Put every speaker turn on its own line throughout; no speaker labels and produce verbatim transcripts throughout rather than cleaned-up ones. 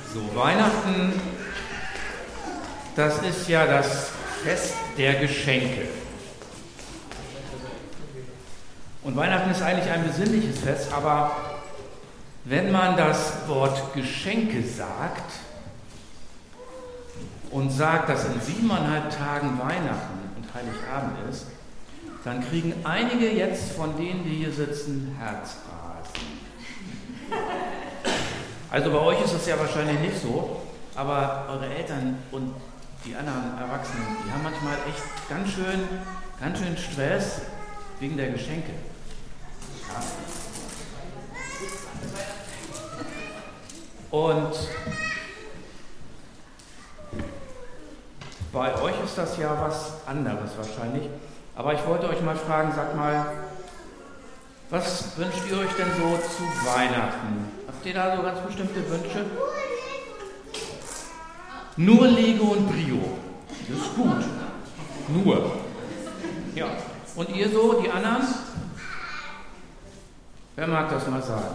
So, Weihnachten, das ist ja das Fest der Geschenke. Und Weihnachten ist eigentlich ein besinnliches Fest, aber wenn man das Wort Geschenke sagt und sagt, dass in siebeneinhalb Tagen Weihnachten und Heiligabend ist, dann kriegen einige jetzt von denen, die hier sitzen, Herzrasen. Also bei euch ist es ja wahrscheinlich nicht so, aber eure Eltern und die anderen Erwachsenen, die haben manchmal echt ganz schön, ganz schön Stress wegen der Geschenke. Ja. Und bei euch ist das ja was anderes wahrscheinlich. Aber ich wollte euch mal fragen, sagt mal, was wünscht ihr euch denn so zu Weihnachten? Habt ihr da so ganz bestimmte Wünsche? Nur Lego und Brio. Das ist gut. Nur. Ja. Und ihr so, die anderen? Wer mag das mal sagen?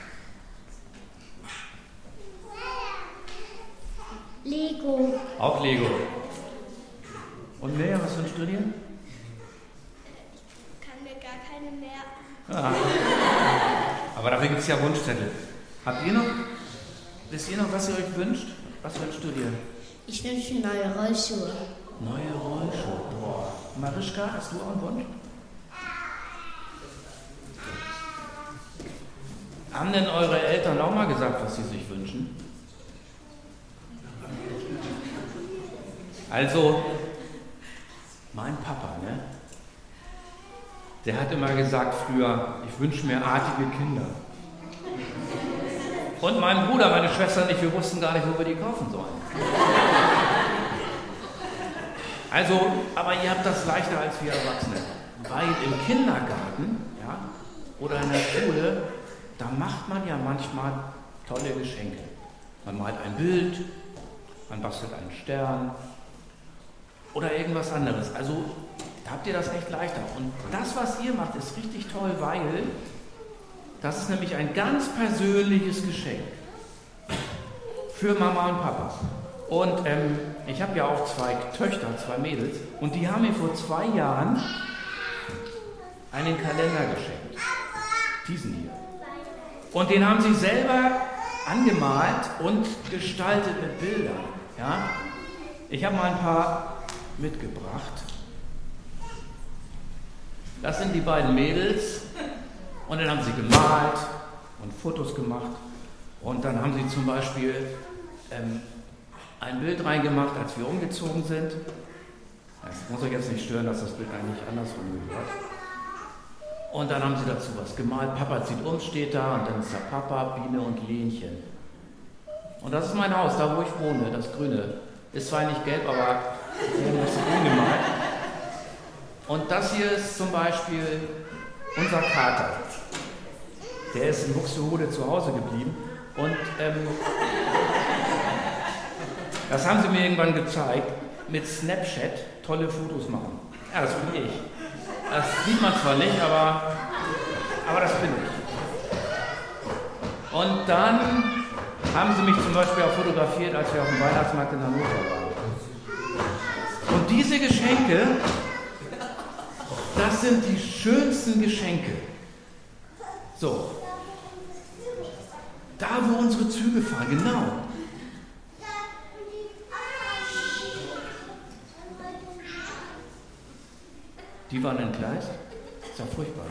Lego.
Auch Lego. Und Lea, was wünschst du dir?
Ich kann mir gar keine mehr.
Ah. Aber dafür gibt es ja Wunschzettel. Habt ihr noch? Wisst ihr noch, was ihr euch wünscht? Was wünschst du dir?
Ich wünsche mir neue Rollschuhe.
Neue Rollschuhe. Boah. Marischka, hast du auch einen Wunsch? Haben denn eure Eltern auch mal gesagt, was sie sich wünschen? Also, mein Papa, ne? Der hat immer gesagt früher, ich wünsche mir artige Kinder. Und mein Bruder, meine Schwester und ich, wir wussten gar nicht, wo wir die kaufen sollen. Also, aber ihr habt das leichter als wir Erwachsene. Weil im Kindergarten, ja, oder in der Schule, da macht man ja manchmal tolle Geschenke. Man malt ein Bild, man bastelt einen Stern oder irgendwas anderes. Also, da habt ihr das echt leichter. Und das, was ihr macht, ist richtig toll, weil das ist nämlich ein ganz persönliches Geschenk für Mama und Papa. Und ähm, ich habe ja auch zwei Töchter, zwei Mädels, und die haben mir vor zwei Jahren einen Kalender geschenkt. Diesen hier. Und den haben sie selber angemalt und gestaltet mit Bildern. Ja? Ich habe mal ein paar mitgebracht. Das sind die beiden Mädels. Und dann haben sie gemalt und Fotos gemacht. Und dann haben sie zum Beispiel ähm, ein Bild reingemacht, als wir umgezogen sind. Es muss euch jetzt nicht stören, dass das Bild eigentlich andersrum gehört. Und dann haben sie dazu was gemalt. Papa zieht um, steht da, und dann ist da Papa, Biene und Lenchen. Und das ist mein Haus, da wo ich wohne, das Grüne. Ist zwar nicht gelb, aber wir haben das grün gemalt. Und das hier ist zum Beispiel unser Kater. Der ist in Buxtehude zu Hause geblieben. Und ähm, das haben sie mir irgendwann gezeigt, mit Snapchat tolle Fotos machen. Ja, das bin ich. Das sieht man zwar nicht, aber, aber das bin ich. Und dann haben sie mich zum Beispiel auch fotografiert, als wir auf dem Weihnachtsmarkt in Hannover waren. Und diese Geschenke, das sind die schönsten Geschenke. So. Da, wo unsere Züge fahren, genau. Die waren entgleist? Ist ja furchtbar.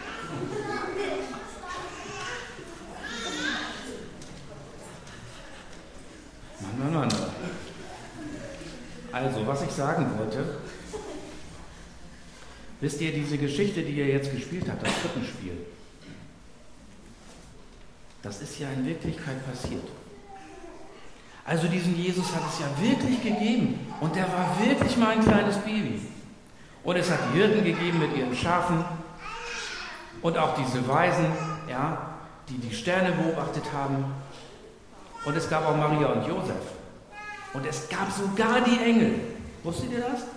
Mann, Mann, Mann. Also, was ich sagen wollte, wisst ihr, diese Geschichte, die ihr jetzt gespielt habt, das Krippenspiel, das ist ja in Wirklichkeit passiert. Also diesen Jesus hat es ja wirklich gegeben und der war wirklich mal ein kleines Baby. Und es hat die Hirten gegeben mit ihren Schafen und auch diese Weisen, ja, die die Sterne beobachtet haben. Und es gab auch Maria und Josef. Und es gab sogar die Engel. Wusstet ihr das?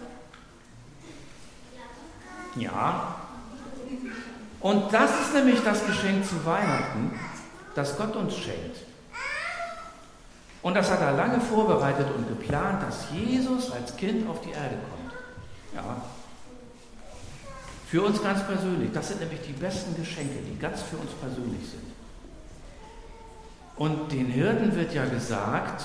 Ja. Und das ist nämlich das Geschenk zu Weihnachten, das Gott uns schenkt. Und das hat er lange vorbereitet und geplant, dass Jesus als Kind auf die Erde kommt. Ja. Für uns ganz persönlich. Das sind nämlich die besten Geschenke, die ganz für uns persönlich sind. Und den Hirten wird ja gesagt,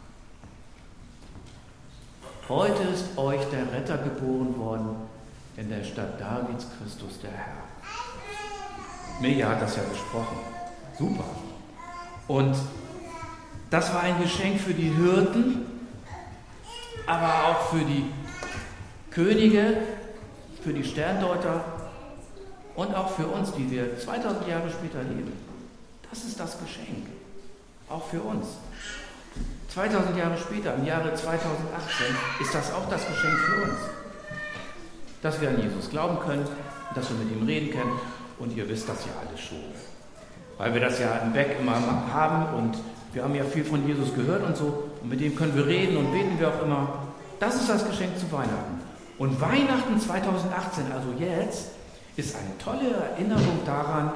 heute ist euch der Retter geboren worden, in der Stadt Davids Christus der Herr. Mirja hat das ja besprochen. Super. Und das war ein Geschenk für die Hirten, aber auch für die Könige, für die Sterndeuter und auch für uns, die wir zweitausend Jahre später leben. Das ist das Geschenk, auch für uns. zweitausend Jahre später, im Jahre zweitausendachtzehn, ist das auch das Geschenk für uns. Dass wir an Jesus glauben können, dass wir mit ihm reden können und ihr wisst das ja alles schon. Weil wir das ja im Weg immer haben und wir haben ja viel von Jesus gehört und so und mit dem können wir reden und beten wir auch immer. Das ist das Geschenk zu Weihnachten. Und Weihnachten zweitausendachtzehn, also jetzt, ist eine tolle Erinnerung daran,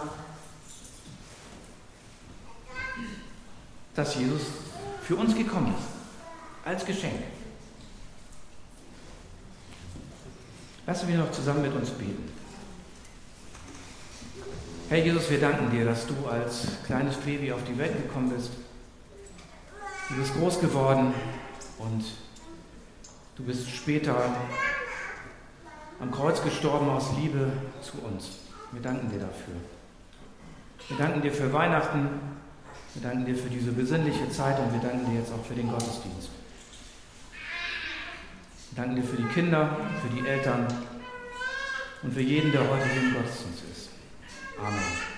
dass Jesus für uns gekommen ist, als Geschenk. Lassen wir noch zusammen mit uns beten. Herr Jesus, wir danken dir, dass du als kleines Baby auf die Welt gekommen bist. Du bist groß geworden und du bist später am Kreuz gestorben aus Liebe zu uns. Wir danken dir dafür. Wir danken dir für Weihnachten. Wir danken dir für diese besinnliche Zeit und wir danken dir jetzt auch für den Gottesdienst. Wir danken dir für die Kinder, für die Eltern und für jeden, der heute hier im Gottesdienst ist. Amen.